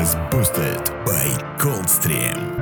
is boosted by Coldstream.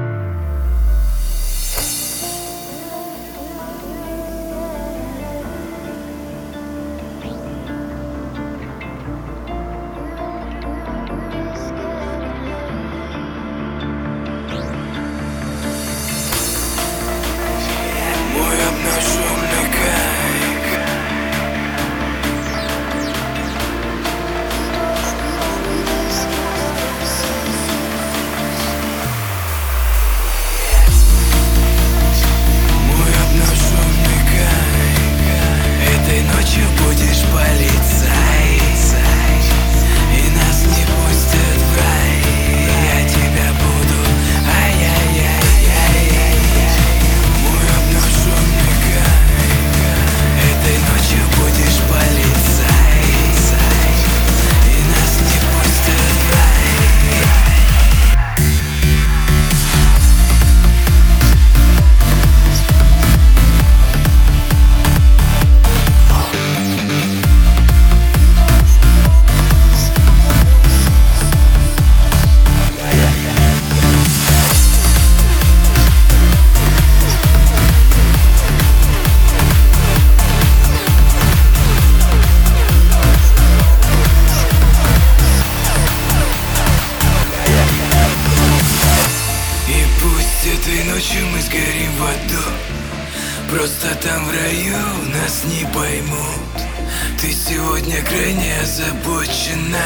Этой ночью мы сгорим в аду. Просто там в раю нас не поймут. Ты сегодня крайне озабочена,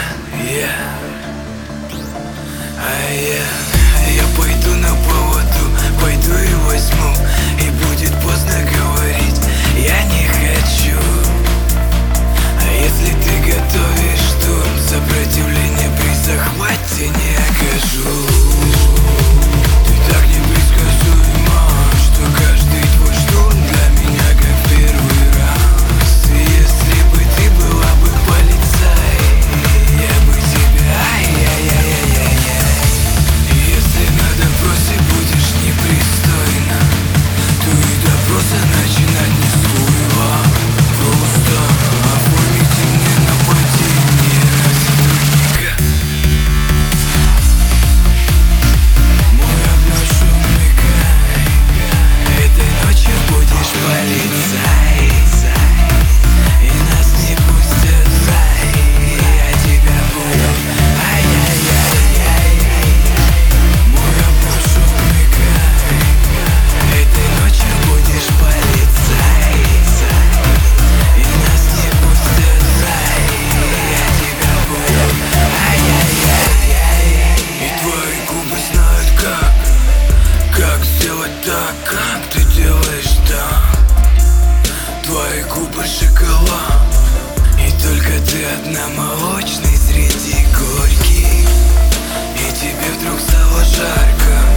я пойду на поводу, пойду и возьму. И будет поздно говорить, я не хочу. А если ты готовишь штурм, сопротивление при захвате не окажу. Так непредсказуемо, что каждый твой штурм для меня как первый раз. И если бы ты была бы полицай, я бы тебя И если на допросе будешь непристойна, то и допроса начинать не стоило. Просто оформите мне нападение на сотрудника. Полицай, и нас не пустят в рай. Я тебя буду, мой обнаженный край. Этой ночью будешь полицай, и нас не пустят в рай. Я тебя буду, и твои губы знают как сделать так, как ты делаешь там. Твои губы шоколад, и только ты одна молочный среди горьких. И тебе вдруг стало жарко.